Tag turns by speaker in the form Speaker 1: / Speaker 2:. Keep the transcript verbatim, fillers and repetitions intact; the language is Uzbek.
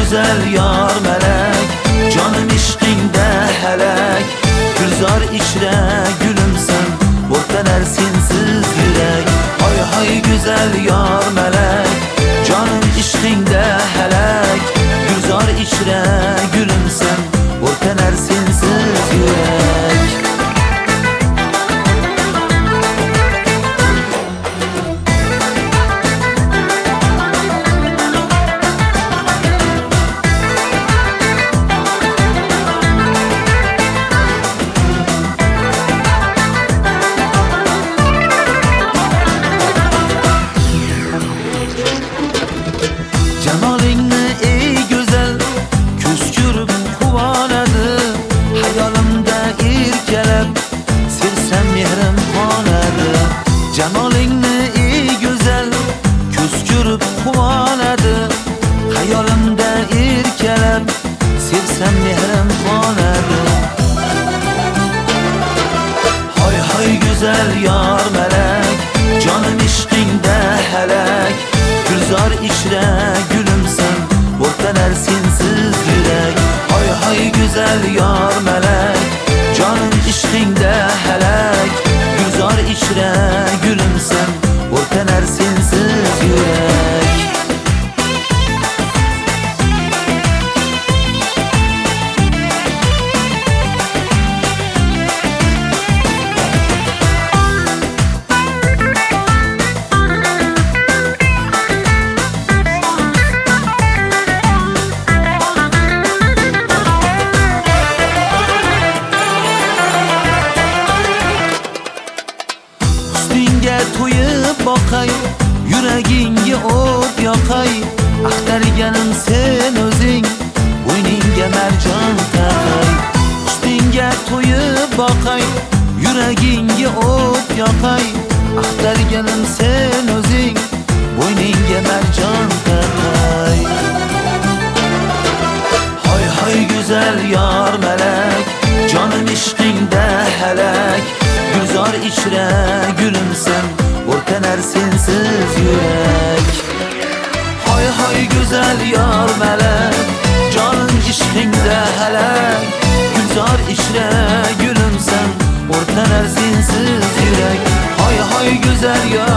Speaker 1: güzel yar melek, canım işqingdə hələk. Gülzar içrə gülümsən, o'rtalar sensiz yürək. Hay hay güzel yar melek, canım işqingdə hələk. Gülzar içrə gülümsən, o'rtalar sensiz yürək. Cemalingni ey güzel, küskürüp kuvanadı. Hayolimda erkalab, sevsam mehrim qonadı. Cemalingni ey güzel, küskürüp kuvanadı. Hayolimda erkalab, sevsam mehrim qonadı. Hay hay güzel yar melek, canım işqingdə hələk. Gülzar içrə gülümsən, o'rtalar sensiz yürək. Hay hay güzel yar melek, canım işqingdə hələk. Gülzar içrə gülümsən, o'rtalar sensiz yürək. To'yib boqay, yuragingga o't yoqay. Axtarganim sen o'zing, bo'yningga marjon taqay. Ustingga to'yib boqay, yuragingga o't yoqay. Axtarganim sen o'zing, bo'yningga marjon taqay. Hay hay güzel yar melek, canım işqingdə hələk. Gülzar içrə gülümsən, o'rtalar sensiz yürək. Hay hay güzel yar melek, canım işqingdə hələk. Gülzar içrə gülümsən, o'rtalar sensiz yürək. Hay hay güzel yar